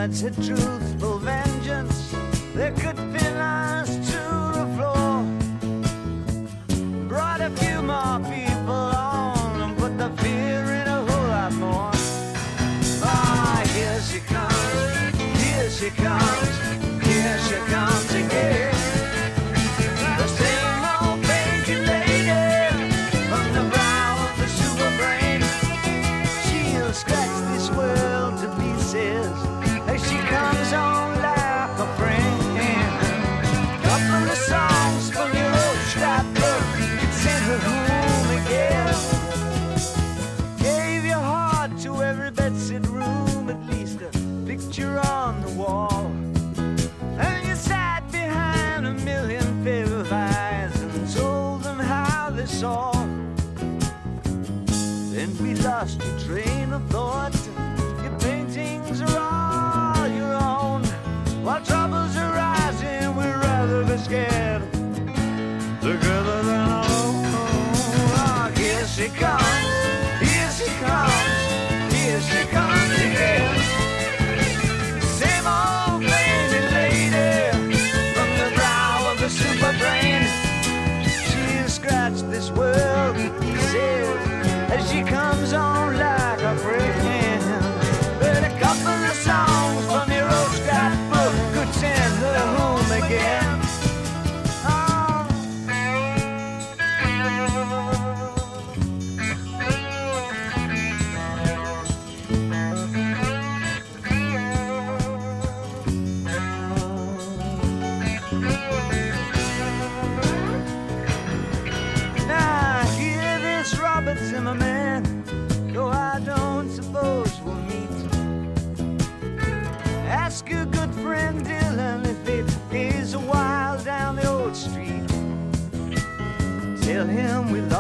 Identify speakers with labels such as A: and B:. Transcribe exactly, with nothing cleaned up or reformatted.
A: words had truthful vengeance, they could pin us to the floor. Brought a few more people on and put the fear in a whole lot more. Ah, here she comes, here she comes, here she comes again. The same old crazy lady from the brow of the super brain. She'll scratch this world to pieces as she comes on like a friend. Couple of songs from your old scrapbook could send her home again. Gave your heart to every bedsit room, at least a picture on the wall. And you sat behind a million pair of eyes and told them how they saw. Then we lost your train of thought. Your paintings are all your own. While troubles are rising, we'd rather be scared together than alone. Oh, here she comes, here she comes, here she comes again. Same old crazy lady from the brow of the super brain. She'll scratch this world to pieces as she comes on like a friend. But a couple of songs from your old scrapbook could send her home again. Oh. Now hear this, Robert Zimmerman, though I don't suppose we'll meet. Ask your good friend Dylan if it is a while down the old street. Tell him we love